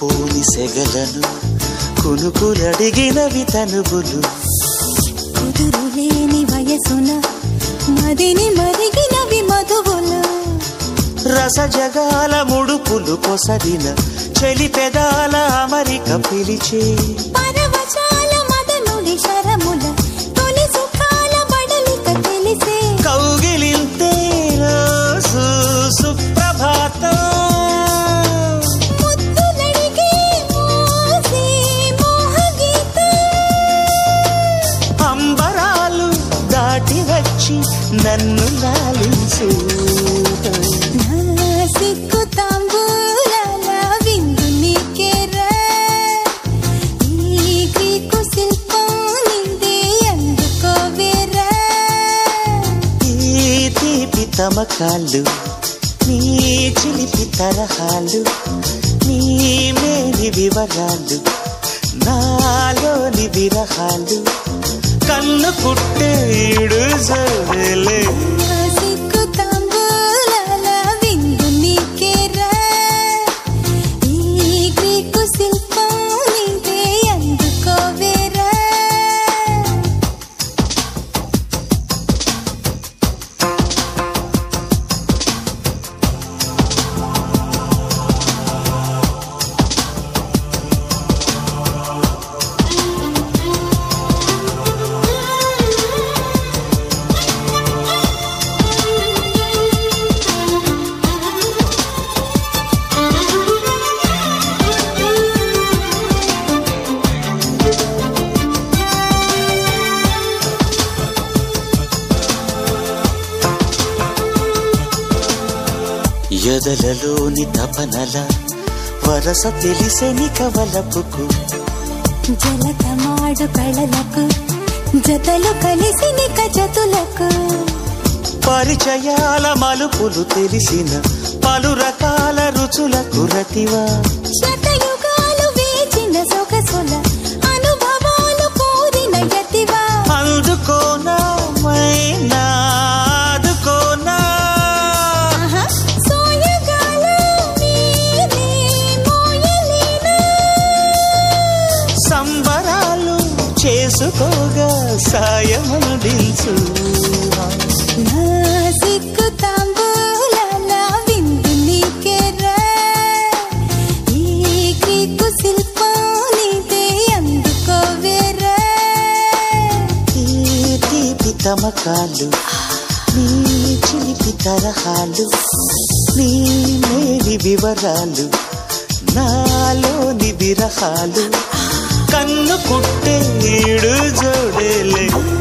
లేనిపోని సెగలను కునుకులడిగినవి తనుబులు కుదురులేని వయసున మదిని మరిగినవి మధువులు రసజగాల ముడుపులు కొసరిన చెలి పెదాల అమరిక పిలిచే పరవశాల మదనుడి శరముల తొలి సుఖాల బడలిక తెలిసే కౌగిలింతే రోజు సుప్రభాతం ముద్దులడిగే మోసే మోహగీతం అంబరాలు దాటి వచ్చి నన్ను లాలించు సిక్కు తాంబూలాల విందు నీకేరా ఈ గ్రీకు శిల్పం నిందే అందుకోవేరా ఈ తీపి తమకాలు నీ చిలిపి తరహాలు నీ మేలి వివరాలు నాలోని విరహాలు కన్ను పుట్టేడు జోలే సిక్కు తాంబూలాల విందు నీకేరా ఈ గ్రీకు శిల్పం నిందే అందుకోవేరా ఎదలలోని తపనల వరస తెలిసెని కవలపుకు జలకమాడు కళలకు జతలు కలిసి నిక జతులకు పరిచయాల మలుపులు తెలిసిన పలు రకాల రుచులకు రతివా శతయుగాలు వేచిన సొగసుల అనుభవాలు కోరిన యతివా అందుకోనా మైనా ఆదుకోనా సోయగాలు నీనే మోయలేనా సంబరాలు చేసుకోగా సాయమందించు నా సిక్కు తాంబూలాల విందు నీకేరా ఈ గ్రీకు శిల్పం నీదే అందుకోవేరా ఈ తీపి తమకాలు నీ చిలిపి తరహాలు నీ మేలి వివరాలు నాలోని విరహాలు కన్ను కుట్టేడు జోడేలే